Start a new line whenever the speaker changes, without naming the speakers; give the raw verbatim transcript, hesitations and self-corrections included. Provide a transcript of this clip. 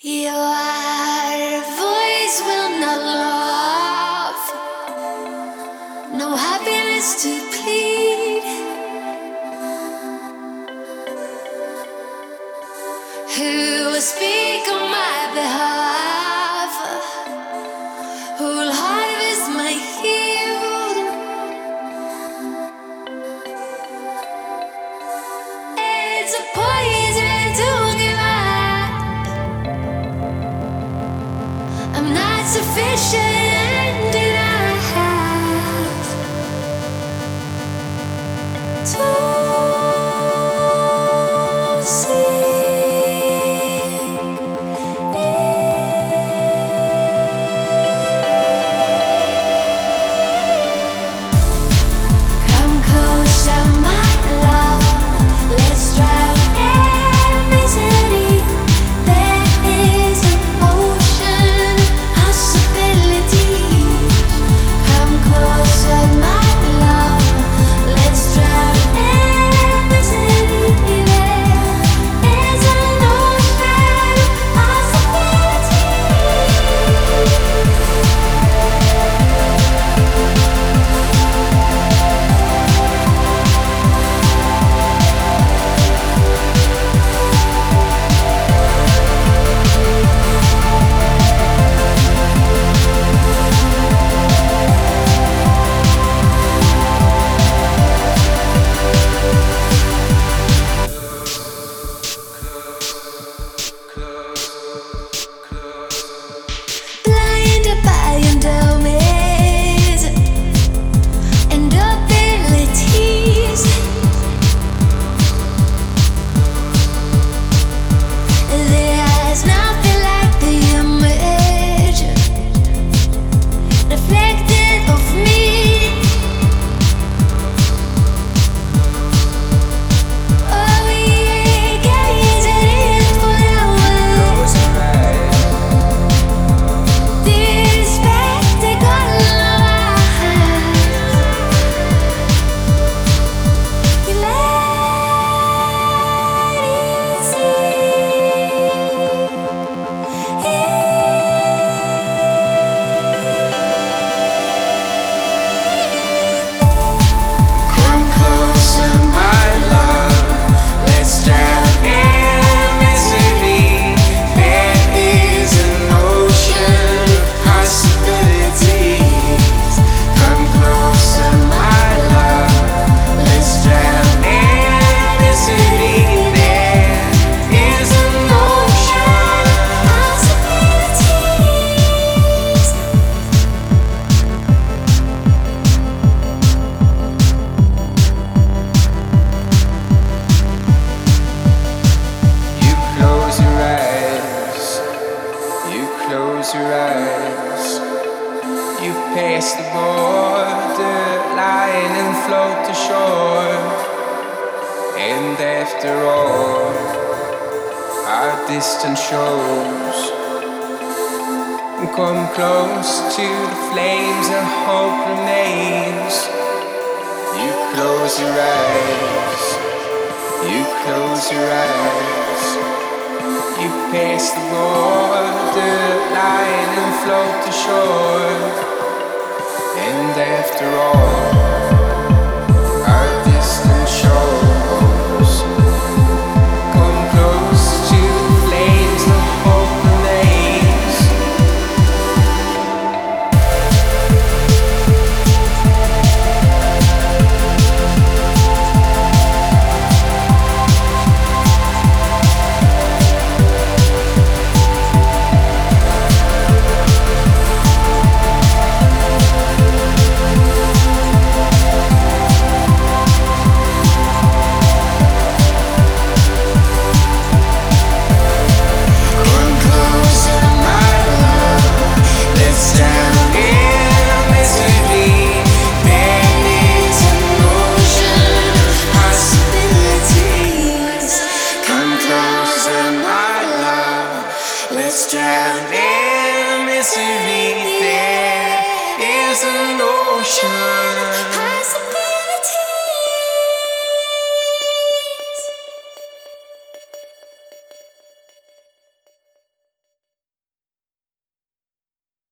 Your voice will not love, no happiness to plead. Who will speak on my behalf? Who will harvest my yield? It's a poison to give up. I'm not sufficient enough to see. Come closer, my love. Let's drive every city. There is an ocean possibility. Come closer, my love. Let's drive every city. There is an ocean possibility. Blinded by endowments and abilities, there's nothing like the image reflected of me. Oh, we gaze at it for hours. This spectacle of you let it see. Come closer, my love. Let's drown in misery. There is an ocean of possibilities. Come closer, my love. Let's drown in misery. There is an ocean of possibilities. You close your eyes, you close your eyes. You pass the border line and float to shore. And after all, our distance shows. Come close to the flames and hope remains. You close your eyes, you close your eyes. You pass the border line and float to shore. And after all, our distance shows. Come close to the flames, the hope remains. Come closer, my love. Let's drown in misery. There is an ocean of possibilities. Come closer, my love. Let's drown in misery. There is an ocean of possibilities.